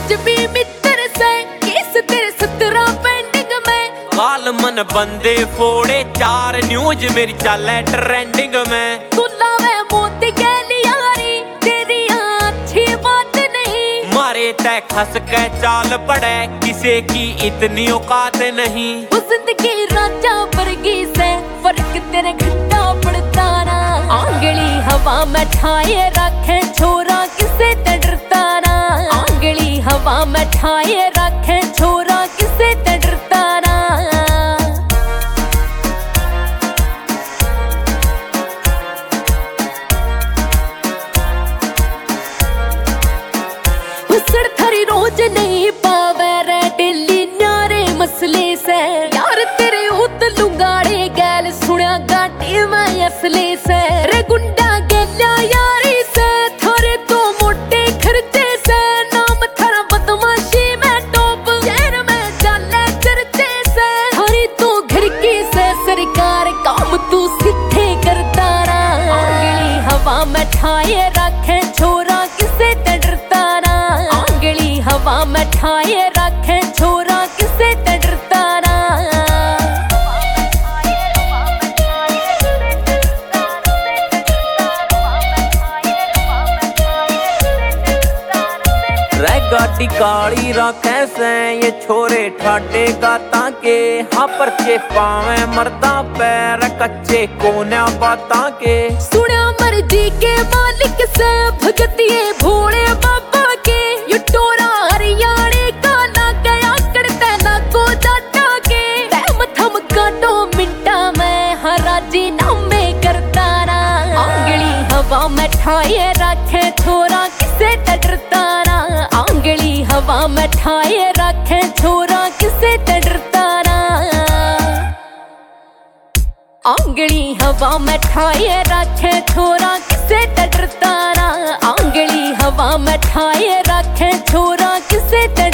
College भी मित्र से case तेरे 17 पेंडिंग में। काल मन बंदे फोड़े 4 न्यूज मेरी चाले ट्रेंडिंग में। तू लावे मोती गैली यारी तेरी अच्छी बात नहीं। मारे तय खस के चाल पड़े किसी की इतनी औकात नहीं। उस जिंदगी राजा वर्गी से फर्क तेरे घंटा पड़ता ना। आंगली हवा में ठाए रखे छोरा किसे ते डरता ना। आंगली हवा में ठाए रखे छोरा किसे ते डरता ना। हुसड़ थारी रोज नहीं पावे रे डेली न्यारे मसले से। यार तेरे उत लुगाड़े गैल सुनिया गाटी में असले से। रे गुंडा गेल्या यारी से थारे तो मोटे खर्चे से। नाम थारा बदमाशी में टॉप शहर में जाले चर्चे से। थारी तो घर की से सरकार काम तू सीधे करता ना। आंगली हवा में ठाए रखे छोरा किसे ते डरता ना। आंगली हवा में ठाए रखे छोरा किसे ते डरता ना। रे गाड़ी काली रखे से ये छोरे ठाटे गाता के। हाँ परचे पावे मरदा पैर कच्चे कोने बाता के। सुनिया मर्जी के मालिक से भगतिए भोले बाबा के। ये टोरा हरियाणे का ना गया करते ना को जाटा के। तैम थम काटो मिंटा में हराजी नामे करता ना। आंगली हवा में ठाए रखे छोरा किसे ते डरता ना। आंगली हवा में ठाए रखे छोरा किसे ते डरता ना। आंगली हवा में ठाए रखे छोरा किसे ते डरता ना। आंगली हवा में ठाए रखे छोरा किसे ते